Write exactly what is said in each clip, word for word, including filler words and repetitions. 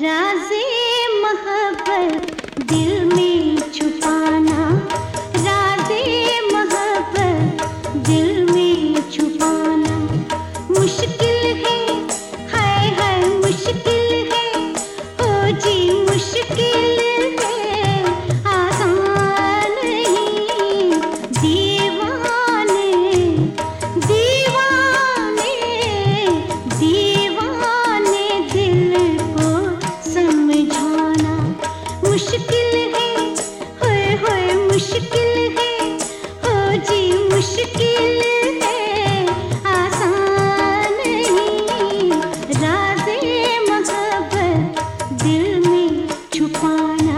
राज़े मोहब्बत दिल में छुपाना, राज़े मोहब्बत दिल में छुपाना मुश्किल है, हाय हाय मुश्किल है, ओ जी मुश्किल है, आसान नहीं। दीवाने दीवाने दीवाने दिल को समझाना मुश्किल है, होए होए मुश्किल है, ओ जी मुश्किल है, आसान नहीं। राज़े मोहब्बत दिल में छुपाना।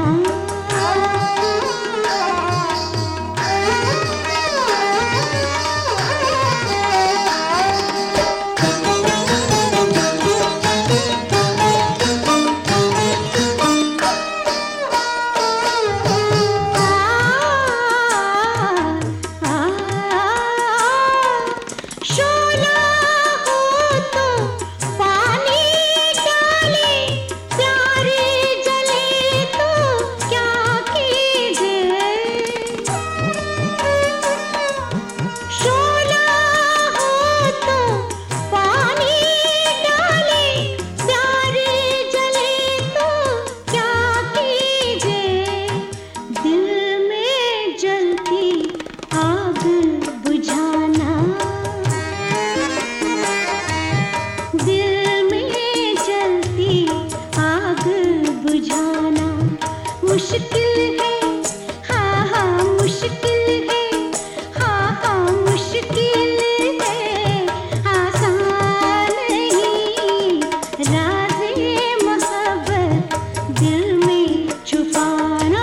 मुश्किल है, हाँ हाँ मुश्किल है, हाँ हाँ मुश्किल है, आसान नहीं। राज़े मोहब्बत दिल में छुपाना।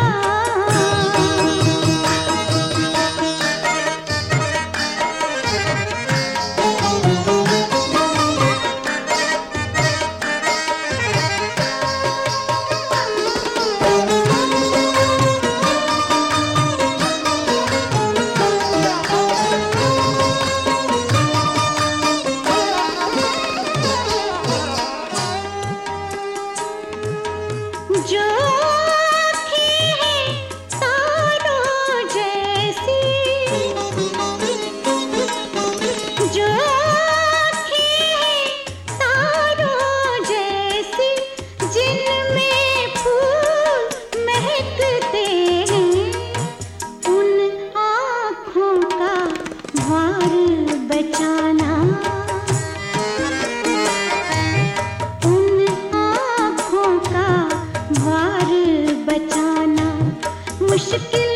जो आँखें हैं तारों जैसी, जो आँखें हैं तारों जैसी, जिनमें फूल महकते हैं, उन आँखों का भार बचाना, मुश्किल